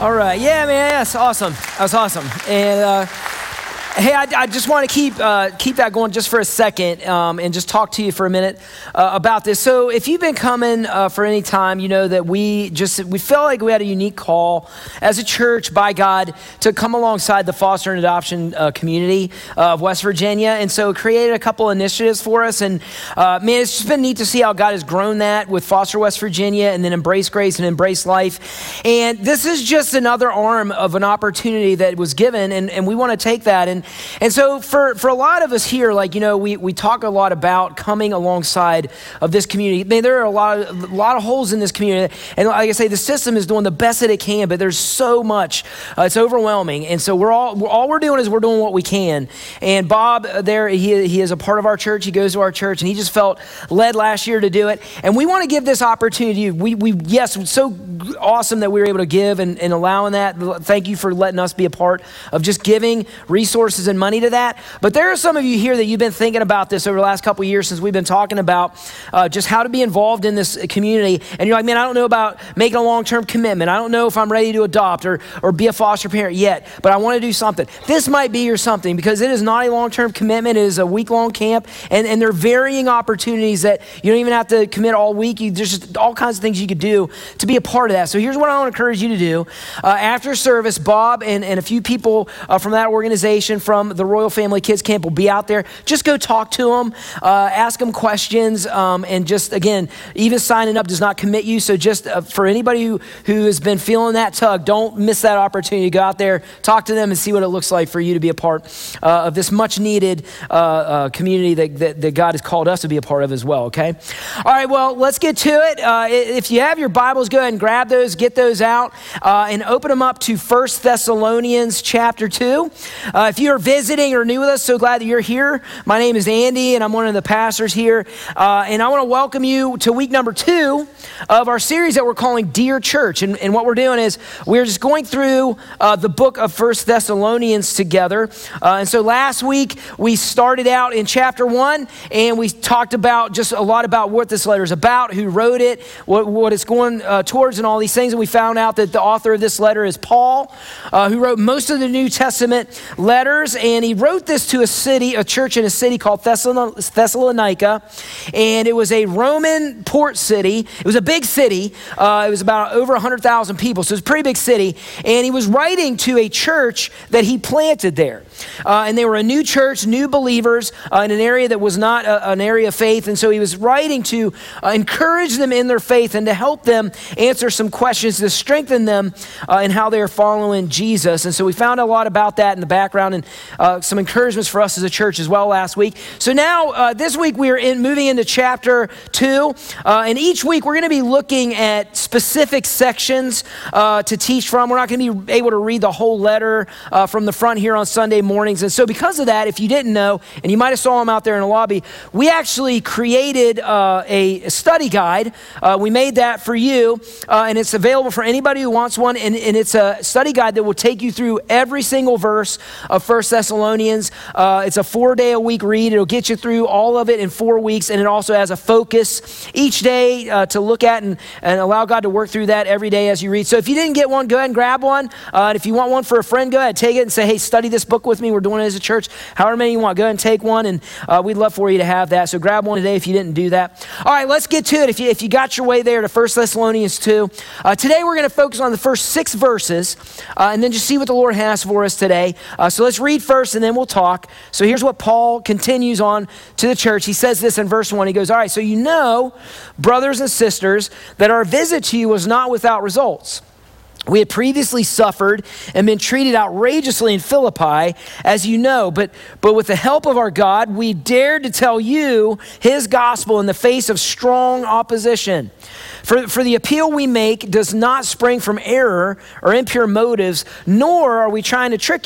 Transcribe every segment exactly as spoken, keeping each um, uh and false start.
All right. Yeah, man. That's awesome. That's awesome. And uh, hey, I, I just want to keep uh, keep that going just for a second um, and just talk to you for a minute uh, about this. So if you've been coming uh, for any time, you know that we just, we felt like we had a unique call as a church by God to come alongside the foster and adoption uh, community of West Virginia. And so created a couple initiatives for us. And uh, man, it's just been neat to see how God has grown that with Foster West Virginia and then Embrace Grace and Embrace Life. And this is just another arm of an opportunity that was given. And, and we want to take that. And And so for, for a lot of us here, like, you know, we, we talk a lot about coming alongside of this community. Man, there are a lot of, a lot of holes in this community. And like I say, the system is doing the best that it can, but there's so much. Uh, it's overwhelming. And so we're all, we're, all we're doing is we're doing what we can. And Bob uh, there, he, he is a part of our church. He goes to our church and he just felt led last year to do it. And we want to give this opportunity. We, we yes, it's so awesome that we were able to give and, and allowing that. Thank you for letting us be a part of just giving resources and money to that. But there are some of you here that you've been thinking about this over the last couple of years since we've been talking about uh, just how to be involved in this community. And you're like, man, I don't know about making a long-term commitment. I don't know if I'm ready to adopt or, or be a foster parent yet, but I want to do something. This might be your something because it is not a long-term commitment. It is a week-long camp, and, and there are varying opportunities that you don't even have to commit all week. You, there's just all kinds of things you could do to be a part of that. So here's what I want to encourage you to do. Uh, after service, Bob and, and a few people uh, from that organization from the Royal Family Kids Camp will be out there. Just go talk to them, uh, ask them questions, um, and just, again, even signing up does not commit you. So just uh, for anybody who, who has been feeling that tug, don't miss that opportunity. Go out there, talk to them, and see what it looks like for you to be a part uh, of this much needed uh, uh, community that, that, that God has called us to be a part of as well, okay? All right, well, let's get to it. Uh, if you have your Bibles, go ahead and grab those, get those out, uh, and open them up to First Thessalonians chapter two. Uh, if you're visiting or new with us, so glad that you're here. My name is Andy, and I'm one of the pastors here. Uh, and I want to welcome you to week number two of our series that we're calling Dear Church. And, and what we're doing is we're just going through uh, the book of First Thessalonians together. Uh, and so last week, we started out in chapter one, and we talked about just a lot about what this letter is about, who wrote it, what, what it's going uh, towards, and all these things. And we found out that the author of this letter is Paul, uh, who wrote most of the New Testament letters. And he wrote this to a city, a church in a city called Thessalonica. And it was a Roman port city. It was a big city. Uh, it was about over one hundred thousand people. So it's a pretty big city. And he was writing to a church that he planted there. Uh, and they were a new church, new believers uh, in an area that was not a, an area of faith. And so he was writing to uh, encourage them in their faith and to help them answer some questions, to strengthen them uh, in how they are following Jesus. And so we found a lot about that in the background and uh, some encouragements for us as a church as well last week. So now uh, this week we are in, moving into chapter two. Uh, and each week we're going to be looking at specific sections uh, to teach from. We're not going to be able to read the whole letter uh, from the front here on Sunday mornings. And so because of that, if you didn't know, and you might have saw them out there in the lobby, we actually created uh, a study guide. Uh, we made that for you, uh, and it's available for anybody who wants one. And, and it's a study guide that will take you through every single verse of First Thessalonians. Uh, it's a four-day-a-week read. It'll get you through all of it in four weeks, and it also has a focus each day uh, to look at and, and allow God to work through that every day as you read. So if you didn't get one, go ahead and grab one. Uh, and if you want one for a friend, go ahead, take it and say, hey, study this book with me. We're doing it as a church. However many you want, go ahead and take one, and uh, we'd love for you to have that. So grab one today if you didn't do that. All right, let's get to it. If you, if you got your way there to First Thessalonians two, uh, today we're going to focus on the first six verses uh, and then just see what the Lord has for us today. Uh, so let's read first and then we'll talk. So here's what Paul continues on to the church. He says this in verse one. He goes, all right, so you know, brothers and sisters, that our visit to you was not without results. We had previously suffered and been treated outrageously in Philippi, as you know, but, but with the help of our God, we dared to tell you his gospel in the face of strong opposition. For, for the appeal we make does not spring from error or impure motives, nor are we trying to trick you.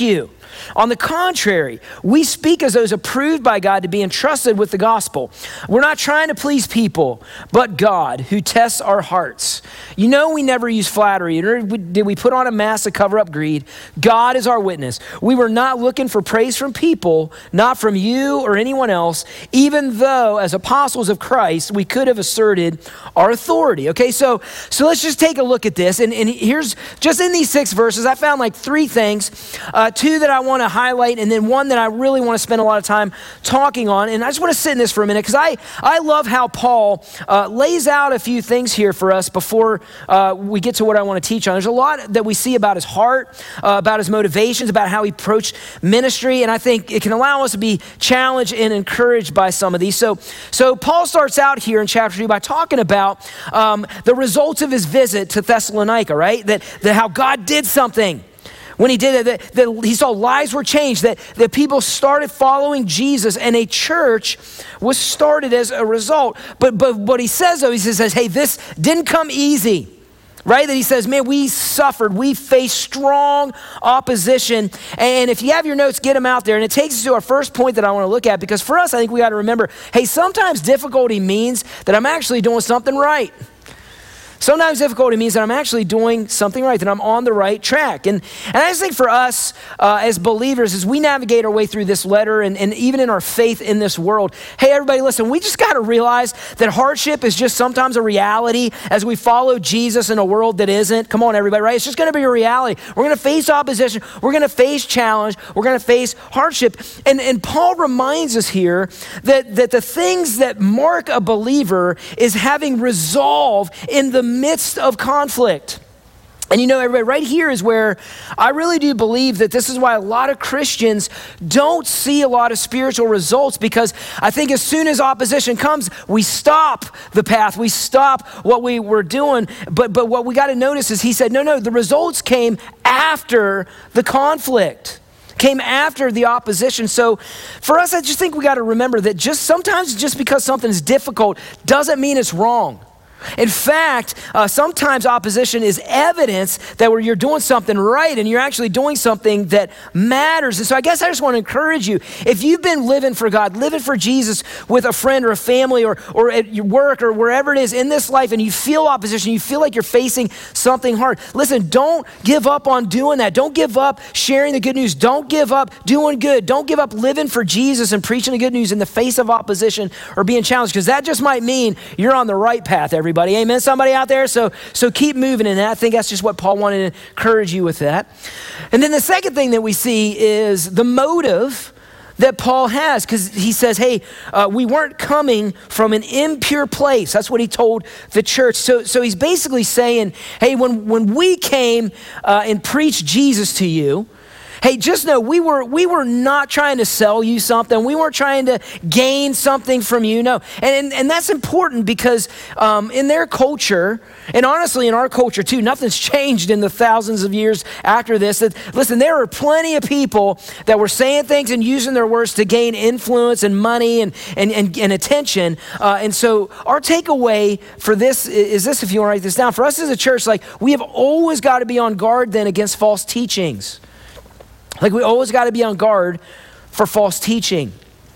On the contrary, we speak as those approved by God to be entrusted with the gospel. We're not trying to please people, but God, who tests our hearts. You know we never use flattery, nor did we put on a mask to cover up greed. God is our witness. We were not looking for praise from people, not from you or anyone else, even though as apostles of Christ, we could have asserted our authority. Okay, so, so let's just take a look at this. And, and here's, just in these six verses, I found like three things, uh, two that I want to highlight, and then one that I really want to spend a lot of time talking on. And I just want to sit in this for a minute because I, I love how Paul uh, lays out a few things here for us before uh, we get to what I want to teach on. There's a lot that we see about his heart, uh, about his motivations, about how he approached ministry, and I think it can allow us to be challenged and encouraged by some of these. So, so Paul starts out here in chapter two by talking about um, the results of his visit to Thessalonica, right? That, that how God did something. When he did it, that, that he saw lives were changed, that, that people started following Jesus, and a church was started as a result. But, but what he says, though, he says, hey, this didn't come easy, right? That he says, man, we suffered. We faced strong opposition. And if you have your notes, get them out there. And it takes us to our first point that I want to look at, because for us, I think we got to remember, hey, sometimes difficulty means that I'm actually doing something right. Sometimes difficulty means that I'm actually doing something right, that I'm on the right track. And, and I just think for us uh, as believers, as we navigate our way through this letter and, and even in our faith in this world, hey, everybody, listen, we just got to realize that hardship is just sometimes a reality as we follow Jesus in a world that isn't. Come on, everybody, right? It's just going to be a reality. We're going to face opposition. We're going to face challenge. We're going to face hardship. And, and Paul reminds us here that, that the things that mark a believer is having resolve in the midst of conflict. And you know, everybody, right here is where I really do believe that this is why a lot of Christians don't see a lot of spiritual results, because I think as soon as opposition comes, we stop the path, we stop what we were doing. But, but what we got to notice is he said, no, no, the results came after the conflict. Came after the opposition. So for us, I just think we got to remember that just sometimes just because something is difficult doesn't mean it's wrong. In fact, uh, sometimes opposition is evidence that where you're doing something right and you're actually doing something that matters. And so I guess I just want to encourage you, if you've been living for God, living for Jesus with a friend or a family or, or at your work or wherever it is in this life, and you feel opposition, you feel like you're facing something hard, listen, don't give up on doing that. Don't give up sharing the good news. Don't give up doing good. Don't give up living for Jesus and preaching the good news in the face of opposition or being challenged, because that just might mean you're on the right path, everybody. Everybody. Amen. Somebody out there. So, so keep moving in that. I think that's just what Paul wanted to encourage you with that. And then the second thing that we see is the motive that Paul has, because he says, hey, uh, we weren't coming from an impure place. That's what he told the church. So, so he's basically saying, hey, when, when we came uh, and preached Jesus to you, hey, just know we were we were not trying to sell you something. We weren't trying to gain something from you. No, and and, and that's important because um, in their culture, and honestly in our culture too, nothing's changed in the thousands of years after this. That, listen, there are plenty of people that were saying things and using their words to gain influence and money and and and, and attention. Uh, and so our takeaway for this is this: if you want to write this down, for us as a church, like we have always got to be on guard then against false teachings. Like we always got to be on guard for false teaching.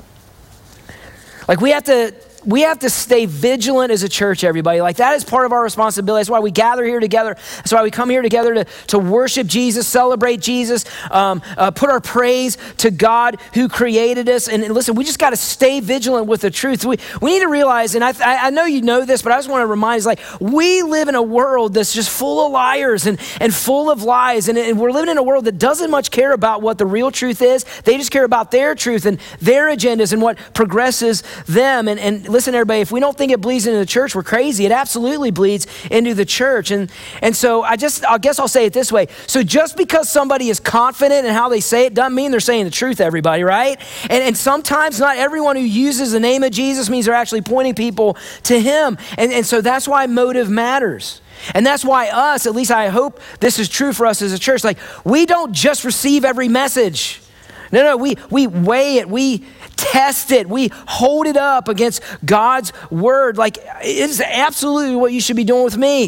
Like we have to we have to stay vigilant as a church, everybody. Like that is part of our responsibility. That's why we gather here together. That's why we come here together to, to worship Jesus, celebrate Jesus, um, uh, put our praise to God who created us. And, and listen, we just got to stay vigilant with the truth. We we need to realize, and I, I know you know this, but I just want to remind you, like we live in a world that's just full of liars and, and full of lies. And, and we're living in a world that doesn't much care about what the real truth is. They just care about their truth and their agendas and what progresses them. And, and listen, everybody, if we don't think it bleeds into the church, we're crazy. It absolutely bleeds into the church. And, and so I just, I guess I'll say it this way. So just because somebody is confident in how they say it doesn't mean they're saying the truth, everybody, right? And, and sometimes not everyone who uses the name of Jesus means they're actually pointing people to him. And, and so that's why motive matters. And that's why us, at least I hope this is true for us as a church, like we don't just receive every message. No, no, we, we weigh it, we test it, we hold it up against God's word. Like it is absolutely what you should be doing with me.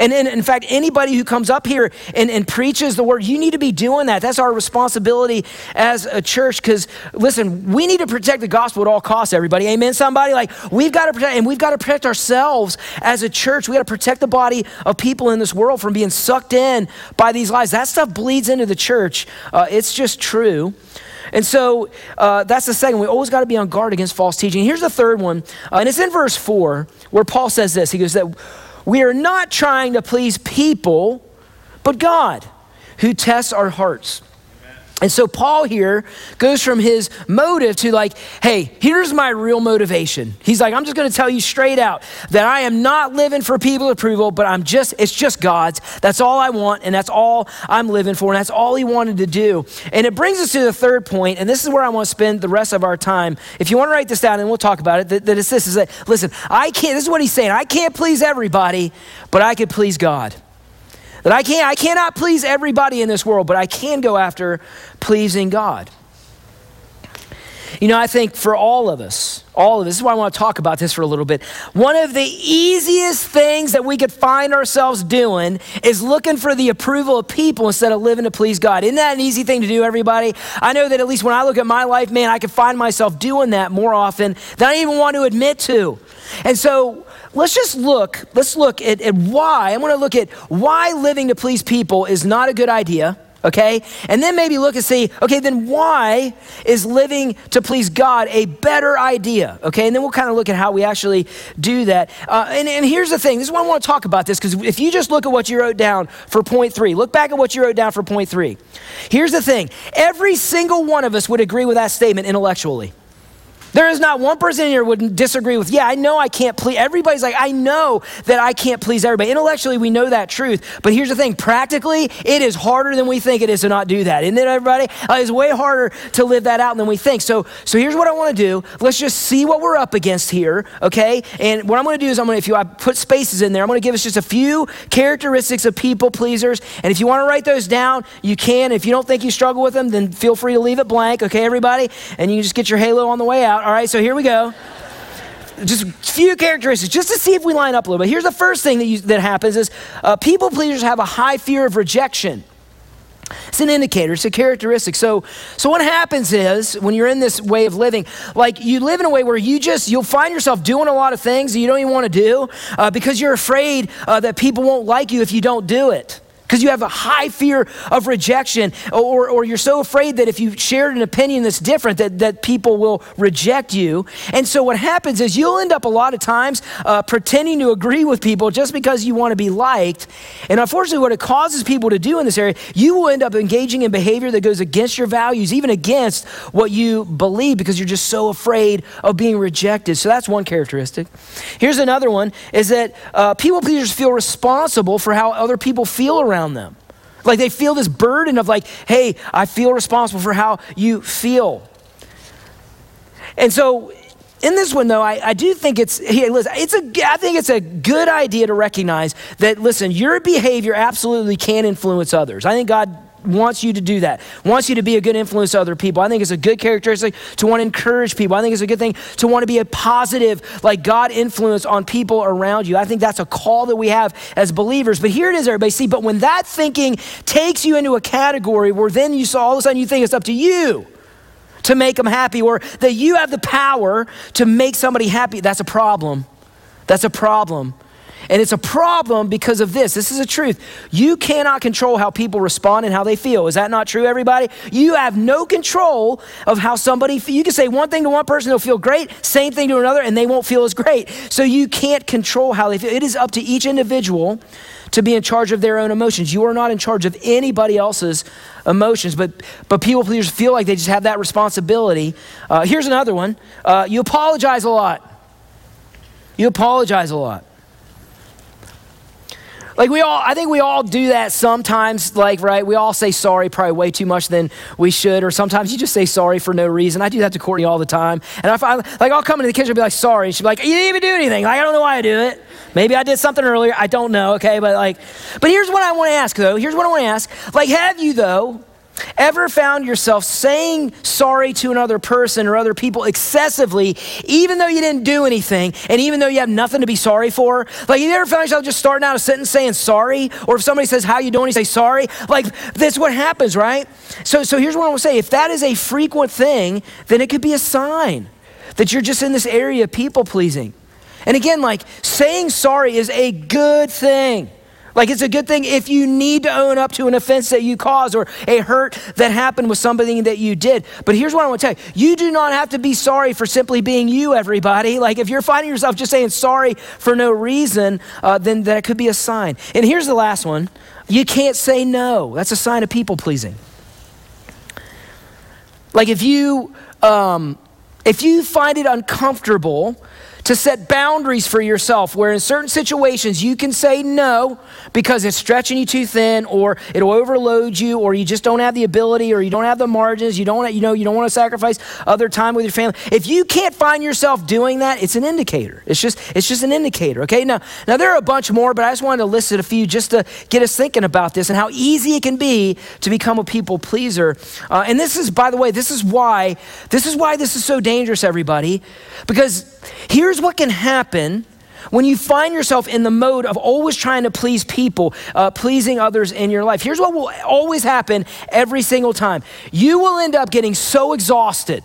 And in, in fact, anybody who comes up here and, and preaches the word, you need to be doing that. That's our responsibility as a church, because listen, we need to protect the gospel at all costs, everybody. Amen, somebody? Like, we've got to protect, and we've got to protect ourselves as a church. We got to protect the body of people in this world from being sucked in by these lies. That stuff bleeds into the church. Uh, it's just true. And so uh, that's the second. We always got to be on guard against false teaching. Here's the third one, uh, and it's in verse four, where Paul says this. He goes that we are not trying to please people, but God, who tests our hearts. And so Paul here goes from his motive to like, hey, here's my real motivation. He's like, I'm just going to tell you straight out that I am not living for people's approval, but I'm just, it's just God's. That's all I want, and that's all I'm living for, and that's all he wanted to do. And it brings us to the third point, and this is where I want to spend the rest of our time. If you want to write this down, and we'll talk about it, that, that it's this, is that, listen, I can't, this is what he's saying, I can't please everybody, but I can please God. That I can't, I cannot please everybody in this world, but I can go after pleasing God. You know, I think for all of us, all of us, this is why I want to talk about this for a little bit. One of the easiest things that we could find ourselves doing is looking for the approval of people instead of living to please God. Isn't that an easy thing to do, everybody? I know that at least when I look at my life, man, I can find myself doing that more often than I even want to admit to. And so let's just look, let's look at, at why. I want to look at why living to please people is not a good idea, okay? And then maybe look and see, okay, then why is living to please God a better idea, okay? And then we'll kind of look at how we actually do that. Uh, and, and here's the thing, this is why I want to talk about this, because if you just look at what you wrote down for point three, look back at what you wrote down for point three. Here's the thing, every single one of us would agree with that statement intellectually. There is not one person in here who would disagree with, yeah, I know I can't please, everybody's like, I know that I can't please everybody. Intellectually, we know that truth, but here's the thing, practically, it is harder than we think it is to not do that. Isn't it, everybody? Uh, it's way harder to live that out than we think. So, so here's what I want to do. Let's just see what we're up against here, okay? And what I'm going to do is I'm going to, if you I put spaces in there, I'm going to give us just a few characteristics of people pleasers, and if you want to write those down, you can. If you don't think you struggle with them, then feel free to leave it blank, okay, everybody? And you can just get your halo on the way out. All right, so here we go. Just a few characteristics, just to see if we line up a little bit. Here's the first thing that, you, that happens is uh, people pleasers have a high fear of rejection. It's an indicator, it's a characteristic. So, so what happens is when you're in this way of living, like you live in a way where you just, you'll find yourself doing a lot of things that you don't even want to do uh, because you're afraid uh, that people won't like you if you don't do it. Because you have a high fear of rejection, or, or you're so afraid that if you shared an opinion that's different, that, that people will reject you. And so what happens is you'll end up a lot of times uh, pretending to agree with people just because you want to be liked. And unfortunately, what it causes people to do in this area, you will end up engaging in behavior that goes against your values, even against what you believe, because you're just so afraid of being rejected. So that's one characteristic. Here's another one, is that uh, people pleasers feel responsible for how other people feel around them. Like they feel this burden of like, hey, I feel responsible for how you feel. And so in this one though, I, I do think it's, hey, listen, it's a, I think it's a good idea to recognize that, listen, your behavior absolutely can influence others. I think God wants you to do that, wants you to be a good influence to other people. I think it's a good characteristic to want to encourage people. I think it's a good thing to want to be a positive, like God influence on people around you. I think that's a call that we have as believers. But here it is, everybody. See, but when that thinking takes you into a category where then you saw all of a sudden you think it's up to you to make them happy, or that you have the power to make somebody happy, that's a problem. That's a problem. And it's a problem because of this. This is the truth. You cannot control how people respond and how they feel. Is that not true, everybody? You have no control of how somebody feels. You can say one thing to one person, they'll feel great, same thing to another, and they won't feel as great. So you can't control how they feel. It is up to each individual to be in charge of their own emotions. You are not in charge of anybody else's emotions, but but people pleasers feel like they just have that responsibility. Uh, here's another one. Uh, you apologize a lot. You apologize a lot. Like we all, I think we all do that sometimes, like, right? We all say sorry probably way too much than we should, or sometimes you just say sorry for no reason. I do that to Courtney all the time. And I find, like, I'll come into the kitchen and be like, sorry. She'll be like, you didn't even do anything. Like, I don't know why I do it. Maybe I did something earlier. I don't know, okay? But like, but here's what I want to ask though. Here's what I want to ask. Like, have you though, Ever found yourself saying sorry to another person or other people excessively, even though you didn't do anything and even though you have nothing to be sorry for? Like, you ever found yourself just starting out a sentence saying sorry? Or if somebody says, how you doing, you say sorry? Like, that's what happens, right? So, so here's what I want to say. If that is a frequent thing, then it could be a sign that you're just in this area of people pleasing. And again, like, saying sorry is a good thing. Like, it's a good thing if you need to own up to an offense that you caused or a hurt that happened with something that you did. But here's what I want to tell you. You do not have to be sorry for simply being you, everybody. Like, if you're finding yourself just saying sorry for no reason, uh, then that could be a sign. And here's the last one. You can't say no. That's a sign of people pleasing. Like, if you, um, if you find it uncomfortable to set boundaries for yourself where in certain situations you can say no because it's stretching you too thin or it'll overload you or you just don't have the ability or you don't have the margins, you don't, you know, you don't want to sacrifice other time with your family. If you can't find yourself doing that, it's an indicator. It's just, it's just an indicator, okay? Now, now there are a bunch more, but I just wanted to list a few just to get us thinking about this and how easy it can be to become a people pleaser. Uh, and this is, by the way, this is why, this is why this is so dangerous, everybody, because here's what can happen when you find yourself in the mode of always trying to please people, uh, pleasing others in your life. Here's what will always happen every single time. You will end up getting so exhausted.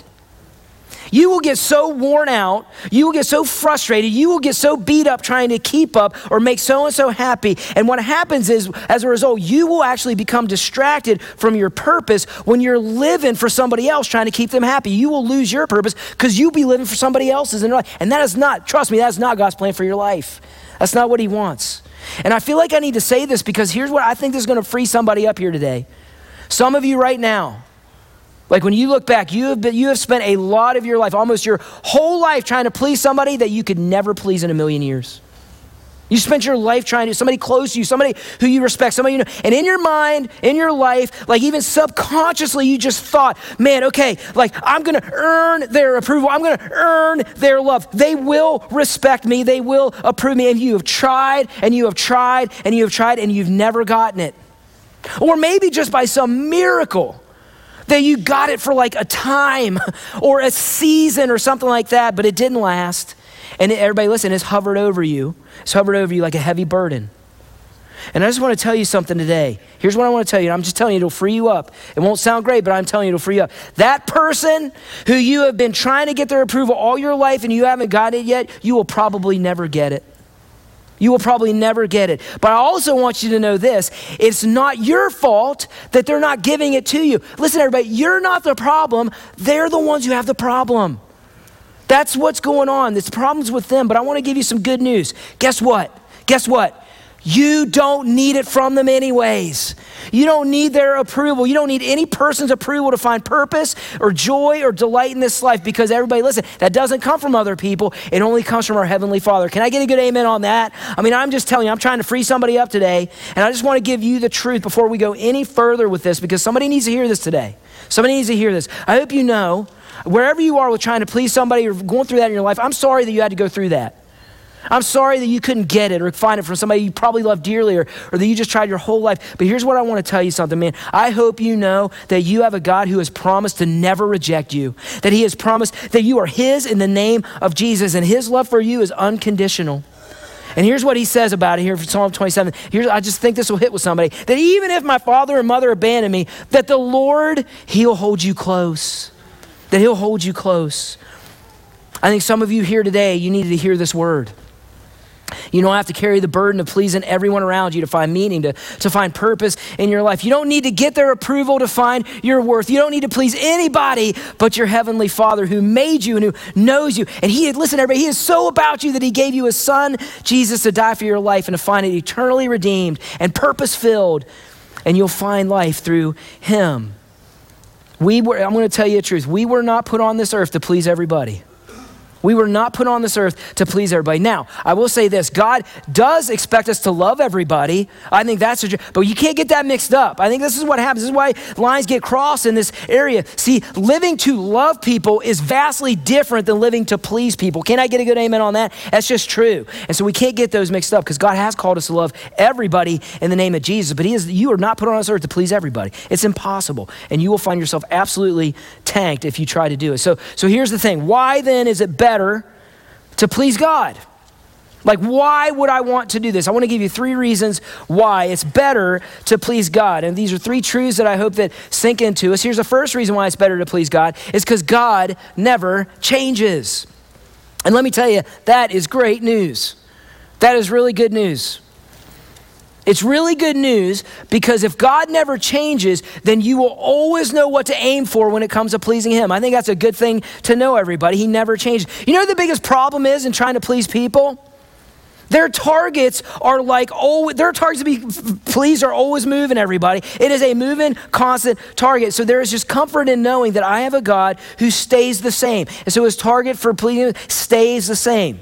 You will get so worn out. You will get so frustrated. You will get so beat up trying to keep up or make so-and-so happy. And what happens is, as a result, you will actually become distracted from your purpose when you're living for somebody else trying to keep them happy. You will lose your purpose because you'll be living for somebody else's in your life. And that is not, trust me, that is not God's plan for your life. That's not what he wants. And I feel like I need to say this because here's what I think is going to free somebody up here today. Some of you right now, like when you look back, you have been, you have spent a lot of your life, almost your whole life trying to please somebody that you could never please in a million years. You spent your life trying to, somebody close to you, somebody who you respect, somebody you know, and in your mind, in your life, like even subconsciously, you just thought, man, okay, like I'm gonna earn their approval. I'm gonna earn their love. They will respect me. They will approve me. And you have tried and you have tried and you have tried and you've never gotten it. Or maybe just by some miracle, that you got it for like a time or a season or something like that, but it didn't last. And everybody listen, it's hovered over you. It's hovered over you like a heavy burden. And I just want to tell you something today. Here's what I want to tell you. I'm just telling you, it'll free you up. It won't sound great, but I'm telling you, it'll free you up. That person who you have been trying to get their approval all your life and you haven't got it yet, you will probably never get it. You will probably never get it. But I also want you to know this. It's not your fault that they're not giving it to you. Listen, everybody, you're not the problem. They're the ones who have the problem. That's what's going on. This problem's with them. But I want to give you some good news. Guess what? Guess what? You don't need it from them anyways. You don't need their approval. You don't need any person's approval to find purpose or joy or delight in this life because everybody, listen, that doesn't come from other people. It only comes from our Heavenly Father. Can I get a good amen on that? I mean, I'm just telling you, I'm trying to free somebody up today, and I just want to give you the truth before we go any further with this because somebody needs to hear this today. Somebody needs to hear this. I hope you know, wherever you are with trying to please somebody or going through that in your life, I'm sorry that you had to go through that. I'm sorry that you couldn't get it or find it from somebody you probably love dearly or, or that you just tried your whole life. But here's what I want to tell you something, man. I hope you know that you have a God who has promised to never reject you, that he has promised that you are his in the name of Jesus, and his love for you is unconditional. And here's what he says about it here from Psalm twenty-seven. Here's, I just think this will hit with somebody, that even if my father and mother abandon me, that the Lord, he'll hold you close, that he'll hold you close. I think some of you here today, you needed to hear this word. You don't have to carry the burden of pleasing everyone around you to find meaning, to, to find purpose in your life. You don't need to get their approval to find your worth. You don't need to please anybody but your Heavenly Father who made you and who knows you. And he, listen everybody, he is so about you that he gave you his son, Jesus, to die for your life and to find it eternally redeemed and purpose-filled. And you'll find life through him. We were, I'm going to tell you the truth. We were not put on this earth to please everybody. We were not put on this earth to please everybody. Now, I will say this, God does expect us to love everybody. I think that's, a, but you can't get that mixed up. I think this is what happens. This is why lines get crossed in this area. See, living to love people is vastly different than living to please people. Can I get a good amen on that? That's just true. And so we can't get those mixed up because God has called us to love everybody in the name of Jesus, but he is, you are not put on this earth to please everybody. It's impossible. And you will find yourself absolutely tanked if you try to do it. So, so here's the thing. Why then is it better to please God? Like, why would I want to do this? I want to give you three reasons why it's better to please God. And these are three truths that I hope that sink into us. Here's the first reason why it's better to please God. It's because God never changes. And let me tell you, that is great news. That is really good news. It's really good news because if God never changes, then you will always know what to aim for when it comes to pleasing him. I think that's a good thing to know, everybody. He never changes. You know what the biggest problem is in trying to please people? Their targets are like, oh, their targets to be pleased are always moving, everybody. It is a moving, constant target. So there is just comfort in knowing that I have a God who stays the same. And so his target for pleasing stays the same.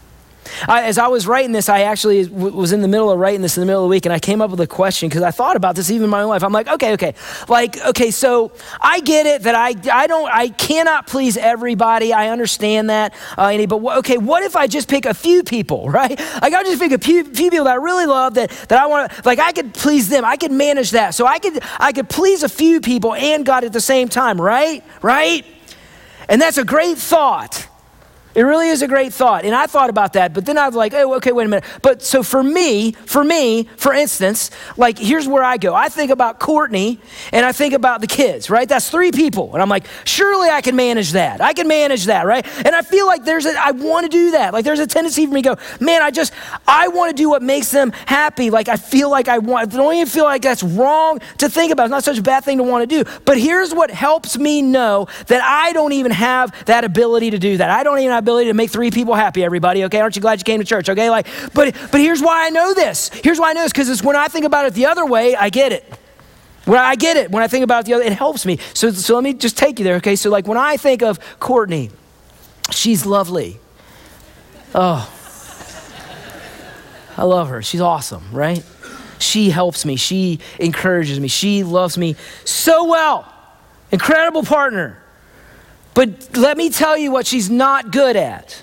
I, as I was writing this, I actually w- was in the middle of writing this in the middle of the week, and I came up with a question because I thought about this even in my own life. I'm like, okay, okay, like, okay, so I get it that I, I don't, I cannot please everybody. I understand that, uh, Andy, but w- okay, what if I just pick a few people, right? Like, I just pick a few, few people that I really love that that I want to, like, I could please them. I could manage that, so I could, I could please a few people and God at the same time, right? Right? And that's a great thought. It really is a great thought. And I thought about that, but then I was like, oh, okay, wait a minute. But so for me, for me, for instance, like here's where I go. I think about Courtney and I think about the kids, right? That's three people. And I'm like, surely I can manage that. I can manage that, right? And I feel like there's a, I want to do that. Like there's a tendency for me to go, man, I just, I want to do what makes them happy. Like I feel like I want, I don't even feel like that's wrong to think about. It's not such a bad thing to want to do. But here's what helps me know that I don't even have that ability to do that. I don't even have ability to make three people happy, everybody, okay? Aren't you glad you came to church, okay? Like, but but here's why I know this. Here's why I know this, because it's when I think about it the other way, I get it. When I get it, when I think about it the other, it helps me. So, so let me just take you there, okay? So like when I think of Courtney, she's lovely. Oh, I love her. She's awesome, right? She helps me. She encourages me. She loves me so well. Incredible partner. But let me tell you what she's not good at.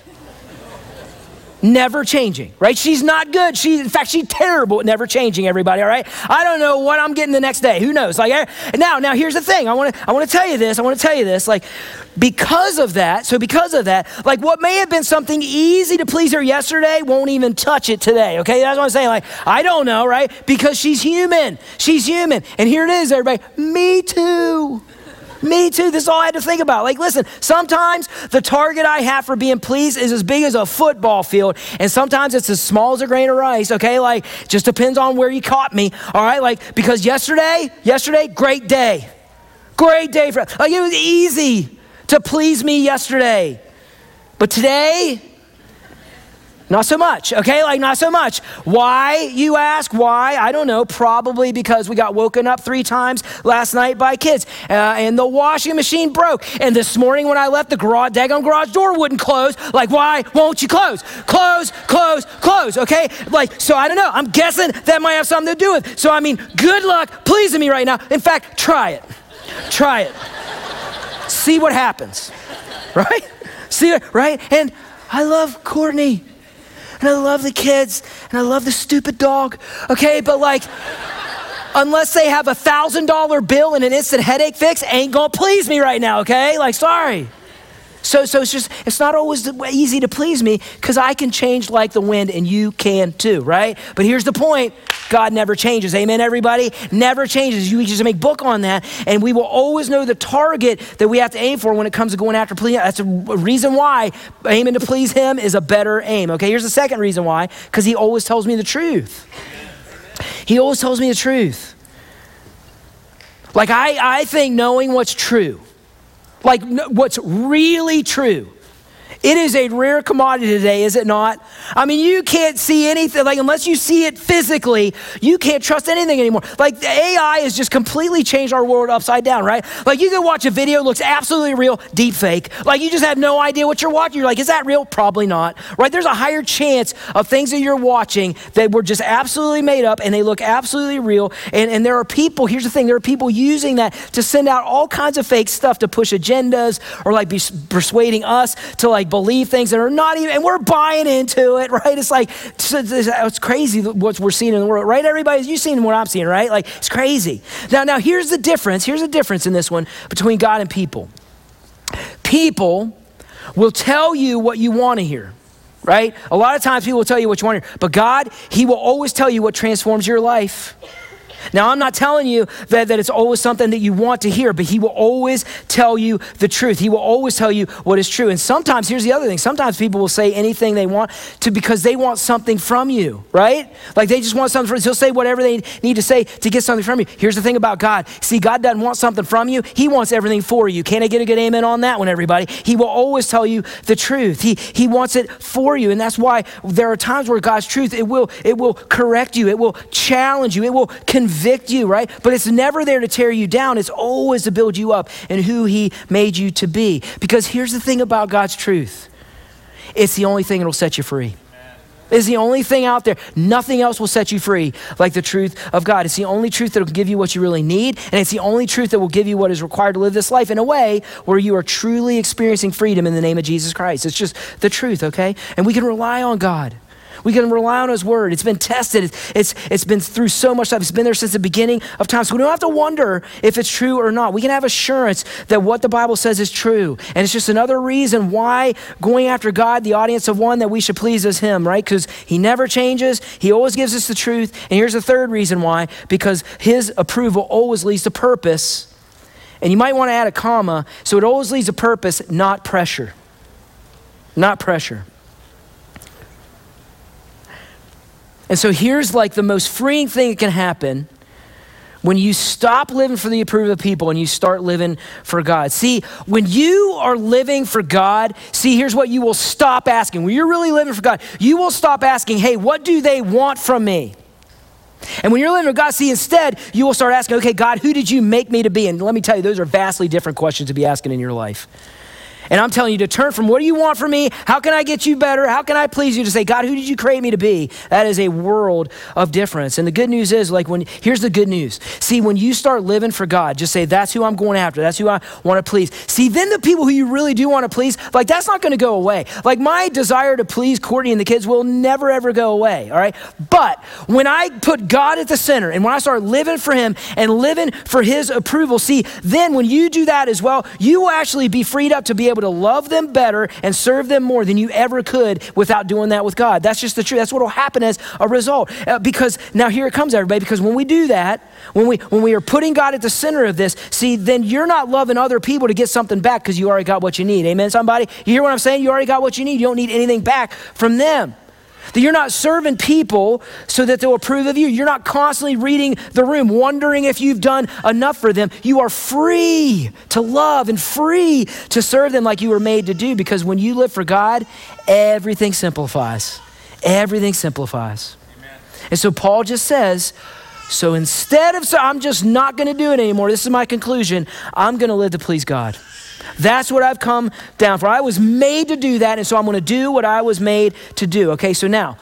Never changing, right? She's not good. She, in fact, she's terrible at never changing, everybody, all right? I don't know what I'm getting the next day. Who knows? Like, now, now here's the thing. I want to I want to tell you this. I want to tell you this. Like, because of that, so because of that, like what may have been something easy to please her yesterday won't even touch it today, okay? That's what I'm saying. Like, I don't know, right? Because she's human. She's human. And here it is, everybody. Me too. Me too. This is all I had to think about. Like, listen, sometimes the target I have for being pleased is as big as a football field, and sometimes it's as small as a grain of rice, okay? Like, just depends on where you caught me, all right? Like, because yesterday, yesterday, great day. Great day. For, like, it was easy to please me yesterday. But today, not so much, okay? Like, not so much. Why, you ask? Why? I don't know. Probably because we got woken up three times last night by kids, uh, and the washing machine broke. And this morning when I left, the garage, daggone garage door wouldn't close. Like, why won't you close? Close, close, close, okay? Like, so I don't know. I'm guessing that might have something to do with it. So, I mean, good luck pleasing me right now. In fact, try it. Try it. See what happens, right? See it, right? And I love Courtney. And I love the kids, and I love the stupid dog, okay? But like, unless they have a one thousand dollars bill and an instant headache fix, ain't gonna please me right now, okay? Like, sorry. So, so it's just, it's not always easy to please me because I can change like the wind and you can too, right? But here's the point. God never changes. Amen, everybody? Never changes. You just make book on that, and we will always know the target that we have to aim for when it comes to going after pleasing. That's a reason why aiming to please him is a better aim, okay? Here's the second reason why, because he always tells me the truth. He always tells me the truth. Like, I, I think knowing what's true, like what's really true, It is a rare commodity today, is it not? I mean, you can't see anything, like unless you see it physically, you can't trust anything anymore. Like the A I has just completely changed our world upside down, right? Like you can watch a video, looks absolutely real, deep fake. Like you just have no idea what you're watching. You're like, is that real? Probably not, right? There's a higher chance of things that you're watching that were just absolutely made up and they look absolutely real. And, and there are people, here's the thing, there are people using that to send out all kinds of fake stuff to push agendas or like be persuading us to like believe things that are not even, and we're buying into it, right? It's like, it's, it's crazy what we're seeing in the world, right? Everybody, you've seen what I'm seeing, right? Like, it's crazy. Now, now here's the difference. Here's the difference in this one between God and people. People will tell you what you want to hear, right? A lot of times people will tell you what you want to hear, but God, he will always tell you what transforms your life. Now, I'm not telling you that, that it's always something that you want to hear, but he will always tell you the truth. He will always tell you what is true. And sometimes, here's the other thing, sometimes people will say anything they want to because they want something from you, right? Like they just want something from you. He'll say whatever they need to say to get something from you. Here's the thing about God. See, God doesn't want something from you. He wants everything for you. Can I get a good amen on that one, everybody? He will always tell you the truth. He, he wants it for you. And that's why there are times where God's truth, it will, it will correct you. It will challenge you. It will convict you, right? But it's never there to tear you down. It's always to build you up in who he made you to be. Because here's the thing about God's truth. It's the only thing that'll set you free. It's the only thing out there. Nothing else will set you free like the truth of God. It's the only truth that will give you what you really need. And it's the only truth that will give you what is required to live this life in a way where you are truly experiencing freedom in the name of Jesus Christ. It's just the truth, okay? And we can rely on God. We can rely on his word. It's been tested. It's, it's, it's been through so much stuff. It's been there since the beginning of time. So we don't have to wonder if it's true or not. We can have assurance that what the Bible says is true. And it's just another reason why going after God, the audience of one, that we should please is him, right? Because he never changes. He always gives us the truth. And here's the third reason why, because his approval always leads to purpose. And you might want to add a comma. So it always leads to purpose, not pressure. Not pressure. And so here's like the most freeing thing that can happen when you stop living for the approval of people and you start living for God. See, when you are living for God, see, here's what you will stop asking. When you're really living for God, you will stop asking, hey, what do they want from me? And when you're living for God, see, instead, you will start asking, okay, God, who did you make me to be? And let me tell you, those are vastly different questions to be asking in your life. And I'm telling you to turn from what do you want from me? How can I get you better? How can I please you? To say, God, who did you create me to be? That is a world of difference. And the good news is, like, when, here's the good news. See, when you start living for God, just say, that's who I'm going after. That's who I want to please. See, then the people who you really do want to please, like, that's not going to go away. Like, my desire to please Courtney and the kids will never, ever go away, all right? But when I put God at the center and when I start living for him and living for his approval, see, then when you do that as well, you will actually be freed up to be able to love them better and serve them more than you ever could without doing that with God. That's just the truth. That's what will happen as a result. Uh, because now here it comes, everybody, because when we do that, when we when we are putting God at the center of this, see, then you're not loving other people to get something back because you already got what you need. Amen, somebody? You hear what I'm saying? You already got what you need. You don't need anything back from them. That you're not serving people so that they'll approve of you. You're not constantly reading the room, wondering if you've done enough for them. You are free to love and free to serve them like you were made to do, because when you live for God, everything simplifies. Everything simplifies. Amen. And so Paul just says, so instead of, so I'm just not going to do it anymore. This is my conclusion. I'm going to live to please God. That's what I've come down for. I was made to do that, and so I'm going to do what I was made to do. Okay, so now,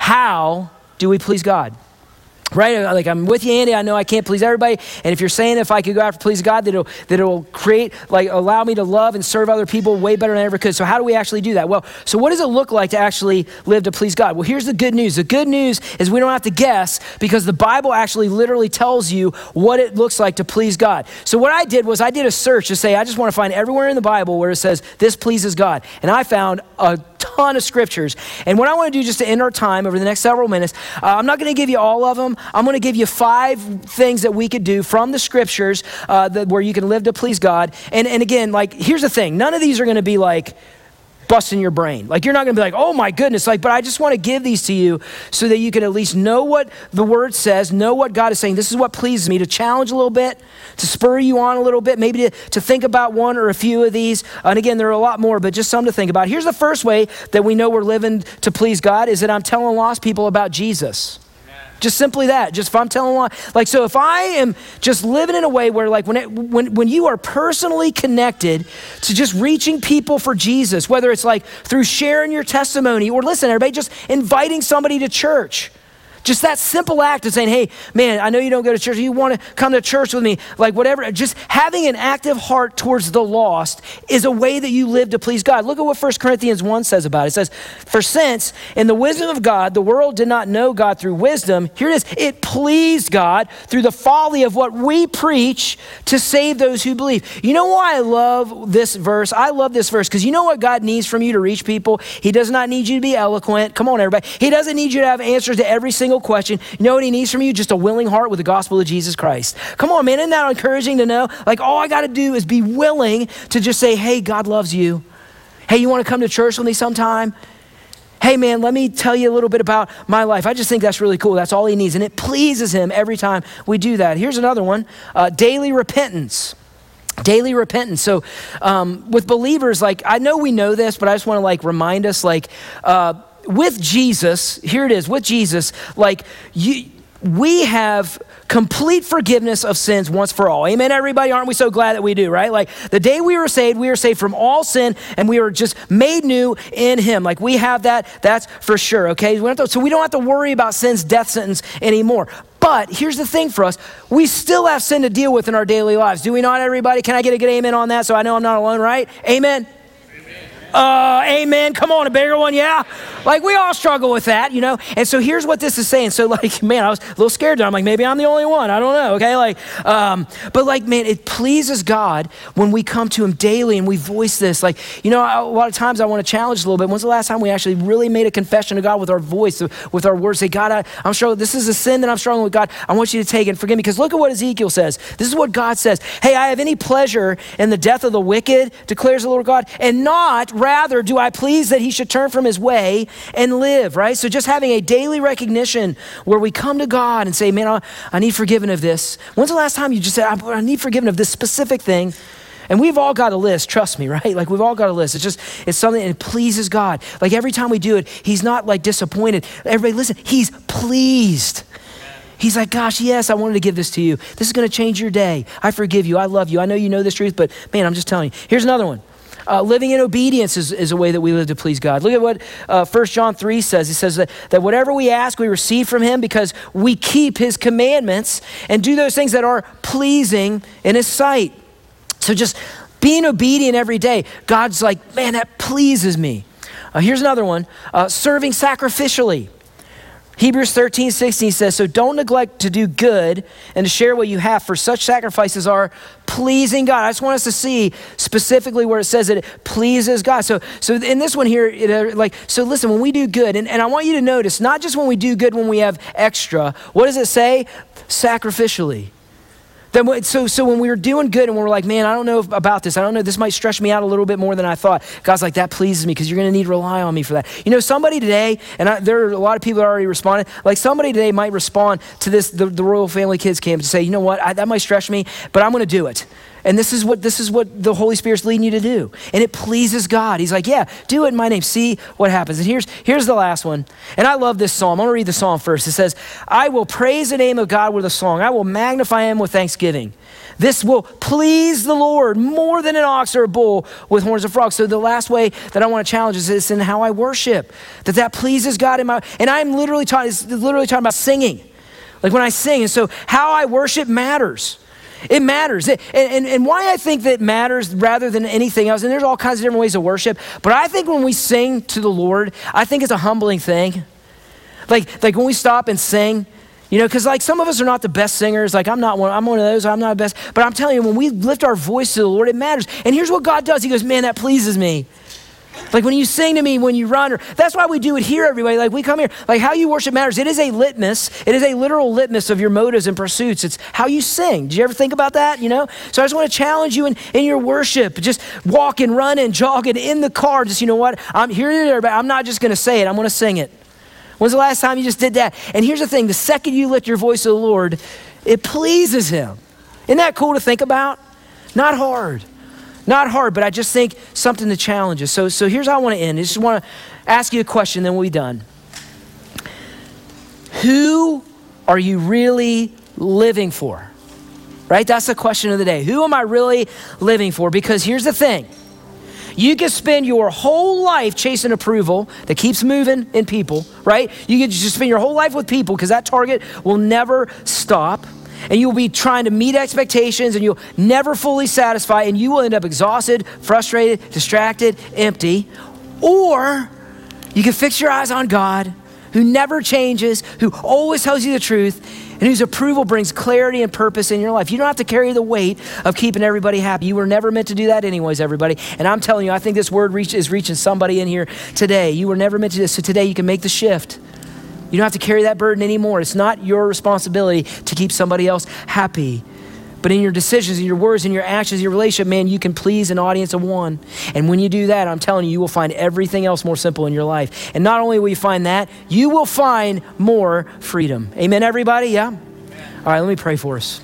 how do we please God? Right? Like, I'm with you, Andy. I know I can't please everybody. And if you're saying if I could go after please God, that it'll, that it'll create, like, allow me to love and serve other people way better than I ever could. So how do we actually do that? Well, so what does it look like to actually live to please God? Well, here's the good news. The good news is we don't have to guess, because the Bible actually literally tells you what it looks like to please God. So what I did was I did a search to say, I just want to find everywhere in the Bible where it says this pleases God. And I found a ton of scriptures. And what I want to do just to end our time over the next several minutes, uh, I'm not going to give you all of them. I'm going to give you five things that we could do from the scriptures uh, that, where you can live to please God. And, and again, like, here's the thing. None of these are going to be like, busting your brain. Like, you're not gonna be like, oh my goodness, like, but I just wanna give these to you so that you can at least know what the word says, know what God is saying. This is what pleases me, to challenge a little bit, to spur you on a little bit, maybe to, to think about one or a few of these. And again, there are a lot more, but just some to think about. Here's the first way that we know we're living to please God, is that I'm telling lost people about Jesus. Just simply that. Just if I'm telling, like, so if I am just living in a way where, like, when it, when when you are personally connected to just reaching people for Jesus, whether it's like through sharing your testimony, or listen, everybody, just inviting somebody to church. Just that simple act of saying, hey, man, I know you don't go to church. You want to come to church with me, like whatever. Just having an active heart towards the lost is a way that you live to please God. Look at what First Corinthians one says about it. It says, for since in the wisdom of God, the world did not know God through wisdom, here it is, it pleased God through the folly of what we preach to save those who believe. You know why I love this verse? I love this verse because you know what God needs from you to reach people? He does not need you to be eloquent. Come on, everybody. He doesn't need you to have answers to every single question. You know what he needs from you? Just a willing heart with the gospel of Jesus Christ. Come on, man. Isn't that encouraging to know? Like, all I got to do is be willing to just say, hey, God loves you. Hey, you want to come to church with me sometime? Hey, man, let me tell you a little bit about my life. I just think that's really cool. That's all he needs. And it pleases him every time we do that. Here's another one, uh, daily repentance. Daily repentance. So um, with believers, like, I know we know this, but I just want to like remind us, like, uh, with Jesus, here it is, with Jesus, like you, we have complete forgiveness of sins once for all. Amen, everybody? Aren't we so glad that we do, right? Like the day we were saved, we were saved from all sin and we were just made new in him. Like we have that, that's for sure, okay? We don't have to, so we don't have to worry about sin's death sentence anymore. But here's the thing for us, we still have sin to deal with in our daily lives. Do we not, everybody? Can I get a good amen on that so I know I'm not alone, right? Amen? Uh, amen. Come on, a bigger one, yeah? Like we all struggle with that, you know? And so here's what this is saying. So like, man, I was a little scared there. I'm like, maybe I'm the only one. I don't know, okay? Like, um, but like, man, it pleases God when we come to him daily and we voice this. Like, you know, a lot of times I want to challenge a little bit. When's the last time we actually really made a confession to God with our voice, with our words? Say, God, I, I'm struggling. This is a sin that I'm struggling with. God, I want you to take it and forgive me. Because look at what Ezekiel says. This is what God says. Hey, I have any pleasure in the death of the wicked, declares the Lord God, and not rather do I please that he should turn from his way and live, right? So just having a daily recognition where we come to God and say, man, I, I need forgiven of this. When's the last time you just said, I, I need forgiven of this specific thing? And we've all got a list, trust me, right? Like we've all got a list. It's just, it's something that pleases God. Like every time we do it, he's not like disappointed. Everybody listen, he's pleased. He's like, gosh, yes, I wanted to give this to you. This is going to change your day. I forgive you. I love you. I know you know this truth, but man, I'm just telling you. Here's another one. Uh, living in obedience is, is a way that we live to please God. Look at what uh, First John three says. It says that, that whatever we ask, we receive from him because we keep his commandments and do those things that are pleasing in his sight. So just being obedient every day, God's like, man, that pleases me. Uh, here's another one, uh, serving sacrificially. Hebrews thirteen sixteen says, so don't neglect to do good and to share what you have, for such sacrifices are pleasing God. I just want us to see specifically where it says that it pleases God. So so in this one here, it, uh, like, so listen, when we do good, and, and I want you to notice, not just when we do good when we have extra, what does it say? Sacrificially. Then, so, so when we were doing good and we were like, man, I don't know about this. I don't know. This might stretch me out a little bit more than I thought. God's like, that pleases me because you're going to need to rely on me for that. You know, somebody today, and I, there are a lot of people that already responded, like somebody today might respond to this, the, the Royal Family Kids Camp to say, you know what, I, that might stretch me, but I'm going to do it. And this is what this is what the Holy Spirit's leading you to do. And it pleases God. He's like, yeah, do it in my name. See what happens. And here's, here's the last one. And I love this psalm. I'm going to read the psalm first. It says, I will praise the name of God with a song. I will magnify him with thanksgiving. This will please the Lord more than an ox or a bull with horns of frogs. So the last way that I want to challenge is this in how I worship, that that pleases God in my, and I'm literally talking, it's literally talking about singing. Like when I sing. And so how I worship matters. It matters. It, and, and, and why I think that it matters rather than anything else, and there's all kinds of different ways to worship, but I think when we sing to the Lord, I think it's a humbling thing. Like, like when we stop and sing, you know, because like some of us are not the best singers. Like I'm not one, I'm one of those, I'm not the best. But I'm telling you, when we lift our voice to the Lord, it matters. And here's what God does. He goes, man, that pleases me. Like when you sing to me, when you run, or that's why we do it here, everybody. Like we come here, like how you worship matters. It is a litmus. It is a literal litmus of your motives and pursuits. It's how you sing. Did you ever think about that? You know? So I just want to challenge you in, in your worship. Just walking, running, jogging in the car. Just, you know what? I'm here and there, but I'm not just going to say it. I'm going to sing it. When's the last time you just did that? And here's the thing. The second you lift your voice to the Lord, it pleases him. Isn't that cool to think about? Not hard. Not hard, but I just think something to challenge us. So, so here's how I want to end. I just want to ask you a question, then we'll be done. Who are you really living for? Right? That's the question of the day. Who am I really living for? Because here's the thing. You can spend your whole life chasing approval that keeps moving in people, right? You can just spend your whole life with people because that target will never stop. And you'll be trying to meet expectations and you'll never fully satisfy and you will end up exhausted, frustrated, distracted, empty. Or you can fix your eyes on God, who never changes, who always tells you the truth, and whose approval brings clarity and purpose in your life. You don't have to carry the weight of keeping everybody happy. You were never meant to do that anyways, everybody. And I'm telling you, I think this word reach, is reaching somebody in here today. You were never meant to do this. So today you can make the shift. You don't have to carry that burden anymore. It's not your responsibility to keep somebody else happy. But in your decisions, in your words, in your actions, in your relationship, man, you can please an audience of one. And when you do that, I'm telling you, you will find everything else more simple in your life. And not only will you find that, you will find more freedom. Amen, everybody? Yeah? Amen. All right, let me pray for us.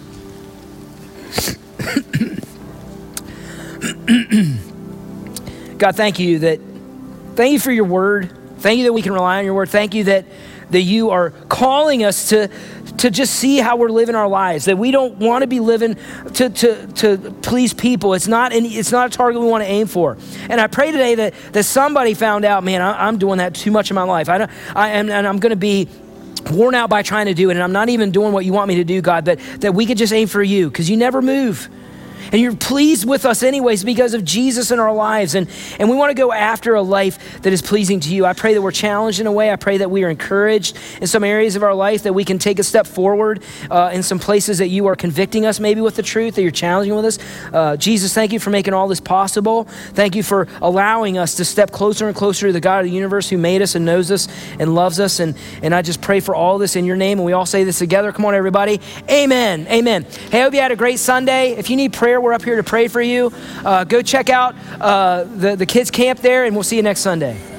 God, thank you that, thank you for your word. Thank you that we can rely on your word. Thank you that that you are calling us to, to just see how we're living our lives, that we don't want to be living to, to, to please people. It's not, an, it's not a target we want to aim for. And I pray today that, that somebody found out, man, I, I'm doing that too much in my life. I, don't, I am, and I'm going to be worn out by trying to do it. And I'm not even doing what you want me to do, God, but that we could just aim for you because you never move. And you're pleased with us anyways because of Jesus in our lives. And, and we want to go after a life that is pleasing to you. I pray that we're challenged in a way. I pray that we are encouraged in some areas of our life, that we can take a step forward uh, in some places that you are convicting us maybe with the truth, that you're challenging with us. Uh, Jesus, thank you for making all this possible. Thank you for allowing us to step closer and closer to the God of the universe who made us and knows us and loves us. And, and I just pray for all this in your name. And we all say this together. Come on, everybody. Amen. Amen. Hey, I hope you had a great Sunday. If you need prayer, we're up here to pray for you. Uh, go check out uh, the, the kids camp there, and we'll see you next Sunday.